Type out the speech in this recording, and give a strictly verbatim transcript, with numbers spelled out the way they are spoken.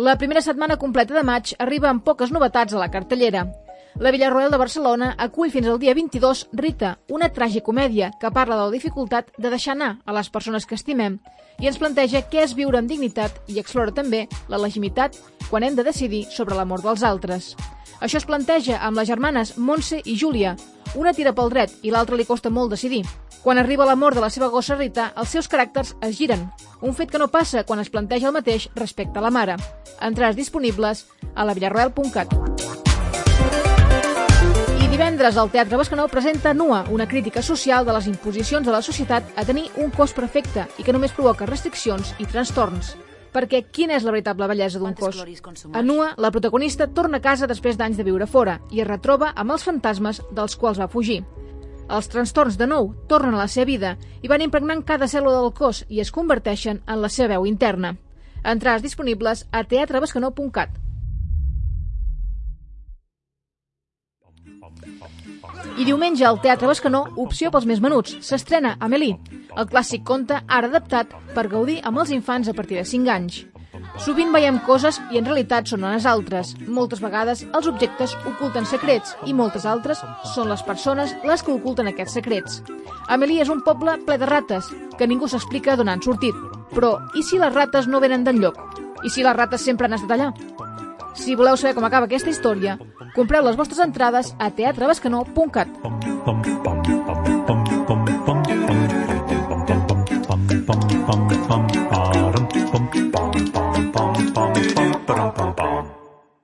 La primera setmana completa de maig arriba amb poques novetats a la cartellera. La Villarroel de Barcelona acull fins al dia vint-i-dos Rita, una tragicomèdia que parla de la dificultat de deixar anar a les persones que estimem i ens planteja què és viure amb dignitat i explora també la legitimitat quan hem de decidir sobre l'amor dels altres. Això es planteja amb les germanes Montse i Júlia. Una tira pel dret i l'altra li costa molt decidir. Quan arriba l'amor de la seva gossa Rita, els seus caràcters es giren, un fet que no passa quan es planteja el mateix respecte a la mare. Entrades disponibles a la villarroel punt cat. I divendres el Teatre Bescanó presenta Nua, una crítica social de les imposicions de la societat a tenir un cos perfecte i que només provoca restriccions i trastorns. Perquè quina és la veritable bellesa d'un cos? A Nua, la protagonista torna a casa després d'anys de viure fora i es retroba amb els fantasmes dels quals va fugir. Els trastorns, de nou, tornen a la seva vida i van impregnant cada cèl·lula del cos i es converteixen en la seva veu interna. Entrades disponibles a teatre bescanó punt cat. I diumenge al Teatre Bescanó, opció pels més menuts, s'estrena Amélie, el clàssic conte ara adaptat per gaudir amb els infants a partir de cinc anys. Sovint veiem coses i en realitat són unes altres. Moltes vegades els objectes oculten secrets i moltes altres són les persones les que oculten aquests secrets. Amélie és un poble ple de rates, que ningú s'explica d'on han sortit. Però i si les rates no venen d'enlloc? I si les rates sempre han estat allà? Si voleu saber com acaba aquesta història, compreu les vostres entrades a teatre bescanó punt cat.